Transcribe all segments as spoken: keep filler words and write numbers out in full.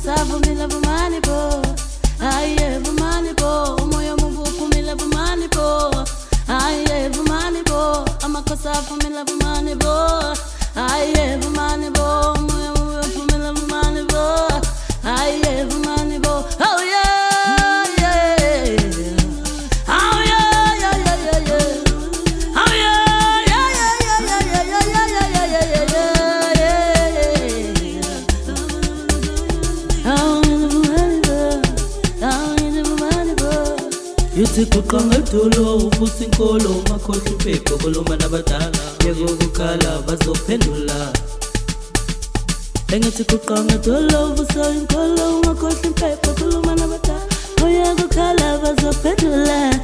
vumila vumani bo. Aye vumani bo. Umoya mungu kumila vumani bo. Aye vumani bo. Amakosa vumila vumani bo. Aye vumani bo. Umoya mungu kumila vumani bo. Aye vumani bo. Oh yeah. Yuthi kuqanga idolo uvusa inkolo ungakhohlwa uphepho khuluma nabadala yeke ukukhala bazophendula. Engithi kuqanga idolo uvusa inkolo ungakhohlwa uphepho khuluma nabadala yeke ukukhala bazophendula.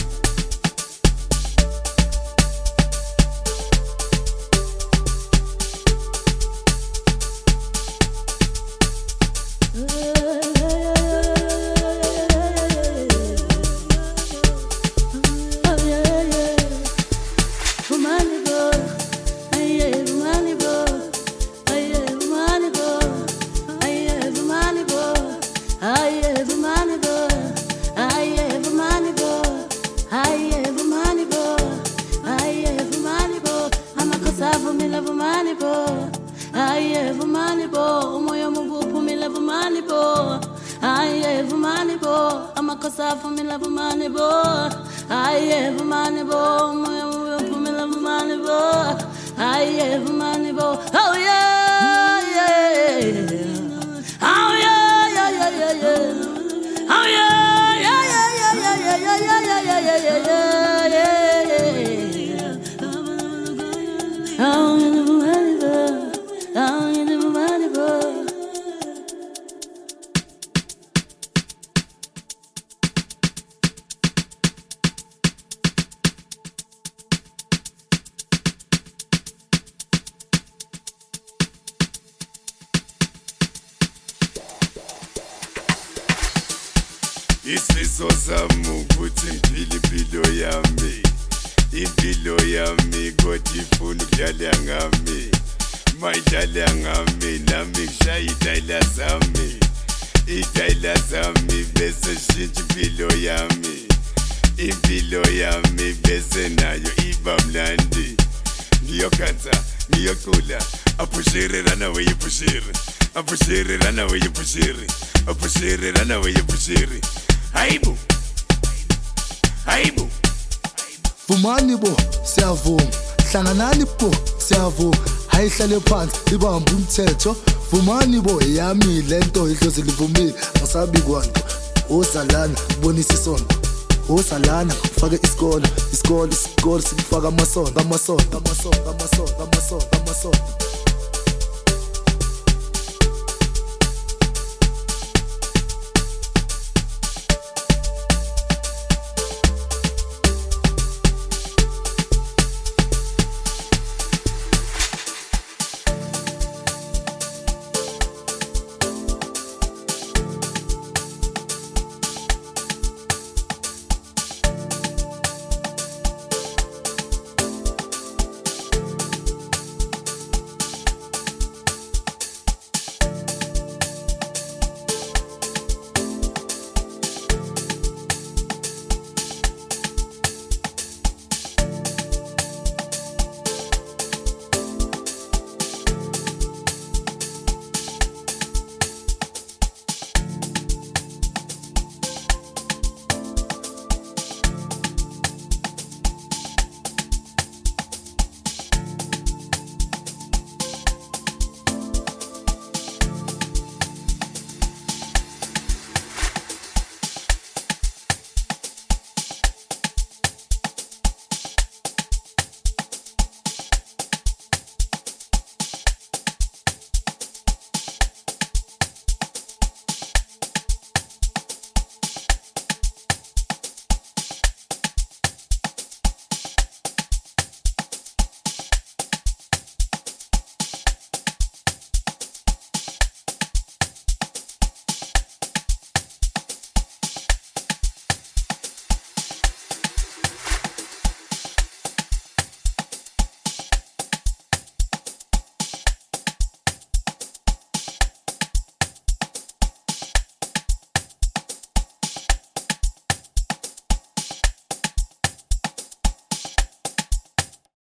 Aye vumani bo, umoya mungu pumila vumani bo. Aye vumani bo, amakosa pumila vumani bo. Aye vumani bo, umoya mungu pumila vumani bo. Aye vumani bo, oh yeah, yeah. Oh yeah, yeah, yeah, yeah, yeah. Oh yeah, yeah, yeah, yeah, yeah, yeah, yeah, yeah, yeah, yeah, yeah, yeah. Oh yeah. Isiso sami ukuthi ngiphile impilo yami, impilo yami kodwa ifuna ukudlala ngami, mayidlala ngami nami ngishaya idayila zami, idayila zami bese shintsha impilo yami, impilo yami bese nayo iba mnandi. Ngiyokhanza ngiyocula aphushire rana we yiphushire, aphushire rana we yiphushire, aphushire rana we yiphushire. Hayibo, hayibo. Vumani bo, siyavuma. Hlanganani bo, siyavuma. Hayihlale phansi, libambe umthetho. Vumani bo, yami lento idlozi livumile. Ngasabi kwanto. Ozalana, bonisa isonto. Ozalana, fake isikole, isikole, isikole sikufaka amasonto, amasonto, amasonto, amasonto, amasonto, amasonto.